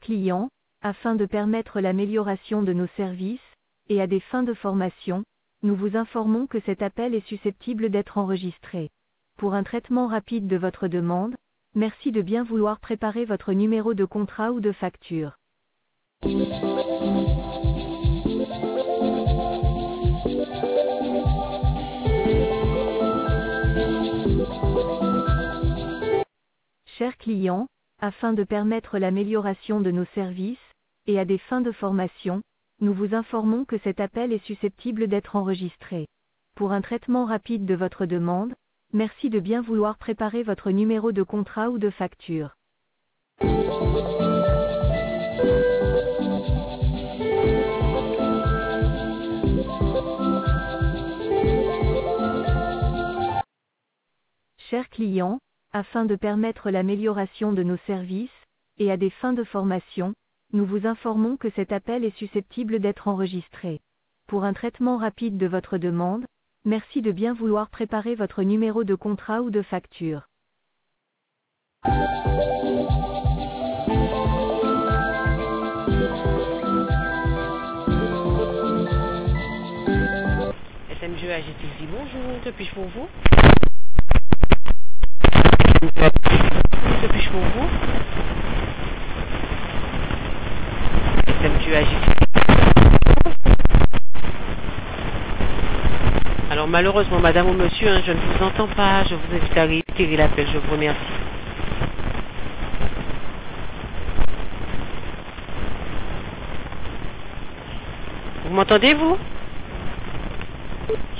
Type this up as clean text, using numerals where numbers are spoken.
client, afin de permettre l'amélioration de nos services, et à des fins de formation, nous vous informons que cet appel est susceptible d'être enregistré. Pour un traitement rapide de votre demande, merci de bien vouloir préparer votre numéro de contrat ou de facture. Chers clients, afin de permettre l'amélioration de nos services, et à des fins de formation, nous vous informons que cet appel est susceptible d'être enregistré. Pour un traitement rapide de votre demande, merci de bien vouloir préparer votre numéro de contrat ou de facture. Chers clients, afin de permettre l'amélioration de nos services, et à des fins de formation, nous vous informons que cet appel est susceptible d'être enregistré. Pour un traitement rapide de votre demande, merci de bien vouloir préparer votre numéro de contrat ou de facture. SMG AGTV, bonjour, que puis-je pour vous? Que puis-je pour vous? SMG AGTV. Alors malheureusement, madame ou monsieur, je ne vous entends pas, je vous invite à retirer l'appel, je vous remercie. Vous m'entendez, vous?